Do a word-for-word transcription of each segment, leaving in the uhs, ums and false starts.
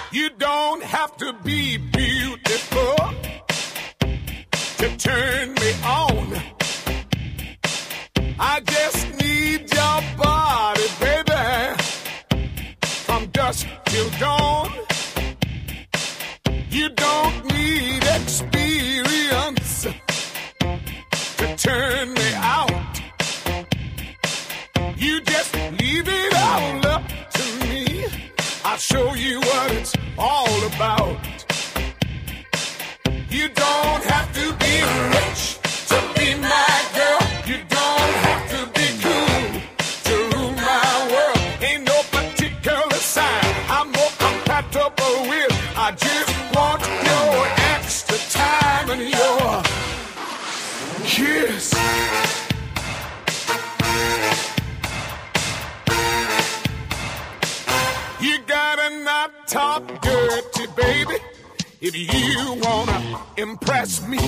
You don't have to be beautiful to turn me on. I just need your body, baby, from dusk till dawn. You don't need experience to turn me out. You just leave it all up to me. I'll show you what it's all about. You don't have to be rich to be my girl. You don't have to be cool to rule my world. Ain't no particular sign I'm more compatible with. I just want your extra time and your kiss. You gotta not talk dirty, baby, if you wanna impress me.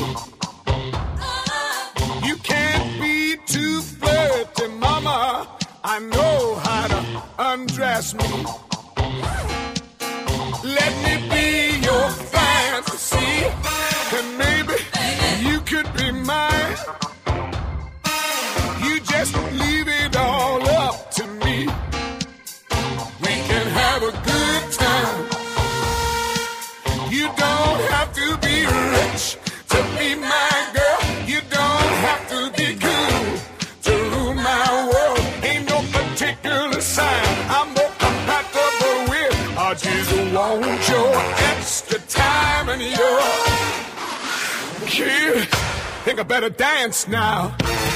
You can't be too flirty, mama. I know how to undress me. Let me be your fantasy, and maybe you could be mine. You just leave it all up to me. We can have a good time. You don't have to be rich to be my girl. You don't have to be cool to rule my world. Ain't no particular sign I'm more compatible with. I just want your extra time and your kiss. Think I better dance now.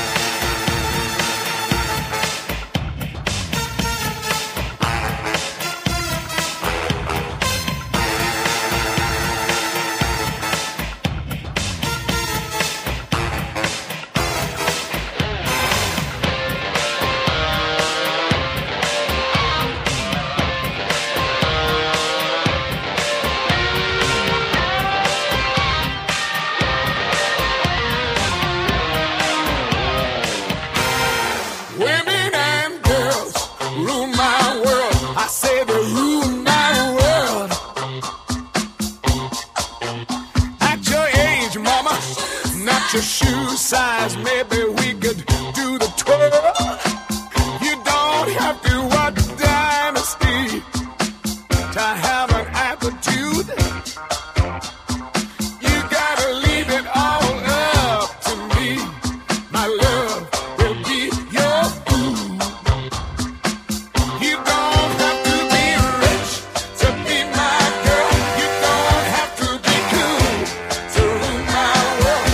Your shoe size, maybe we could do the twirl. You don't have to watch Dynasty to have an attitude. You gotta leave it all up to me. My love will be your food. You don't have to be rich to be my girl. You don't have to be cool to rule my world.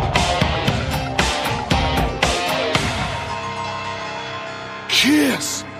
Kiss.